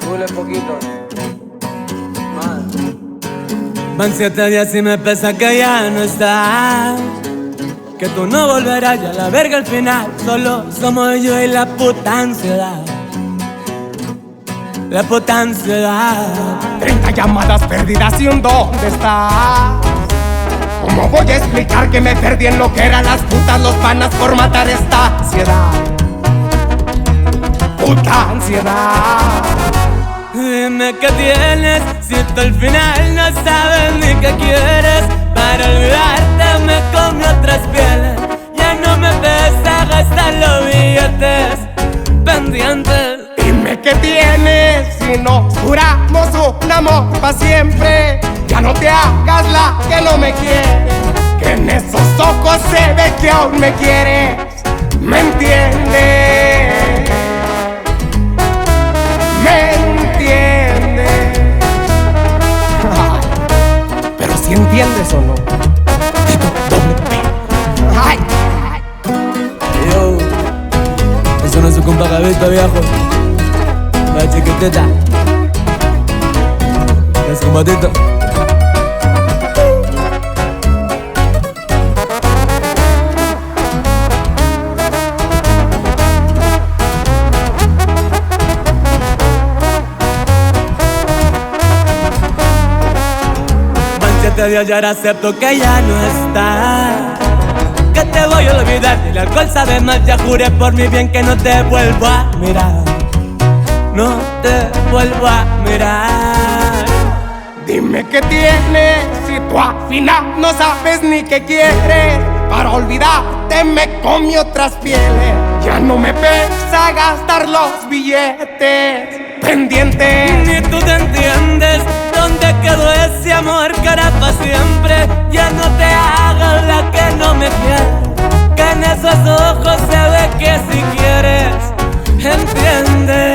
Súbele poquito. Más. Van 7 días y me pesa que ya no estás, que tú no volverás, ya la verga al final. Solo somos yo y la puta ansiedad. La puta ansiedad. 30 llamadas perdidas y un ¿dónde estás? ¿Cómo voy a explicar que me perdí en lo que eran las putas, los panas por matar esta ansiedad? Puta ansiedad. Dime qué tienes, si tú al final no sabes ni qué quieres. Para olvidarte me comí otras pieles. Ya no me pesa gastar los billetes pendientes. Dime qué tienes, si nos juramos un amor pa' siempre. Ya no te hagas la que no me quieres, que en esos ojos se ve que aún me quieres. ¿Me entiendes? ¿Me entiendes? Pero si entiendes o no. Ay. Yo, eso no es su compa Gavito, viejo. La chiquitita, es como Tito. Van 7 días y ahora acepto que ya no está, que te voy a olvidar. El alcohol sabe más, ya juré por mi bien que no te vuelvo a mirar. No te vuelvo a mirar. Dime qué tienes, si tú al final no sabes ni qué quieres. Para olvidarte me comí otras pieles. Ya no me pesa gastar los billetes pendientes. Ni tú te entiendes dónde quedó ese amor que era pa' siempre. Ya no te hagas la que no me quiere, que en esos ojos se ve que si quieres, entiendes.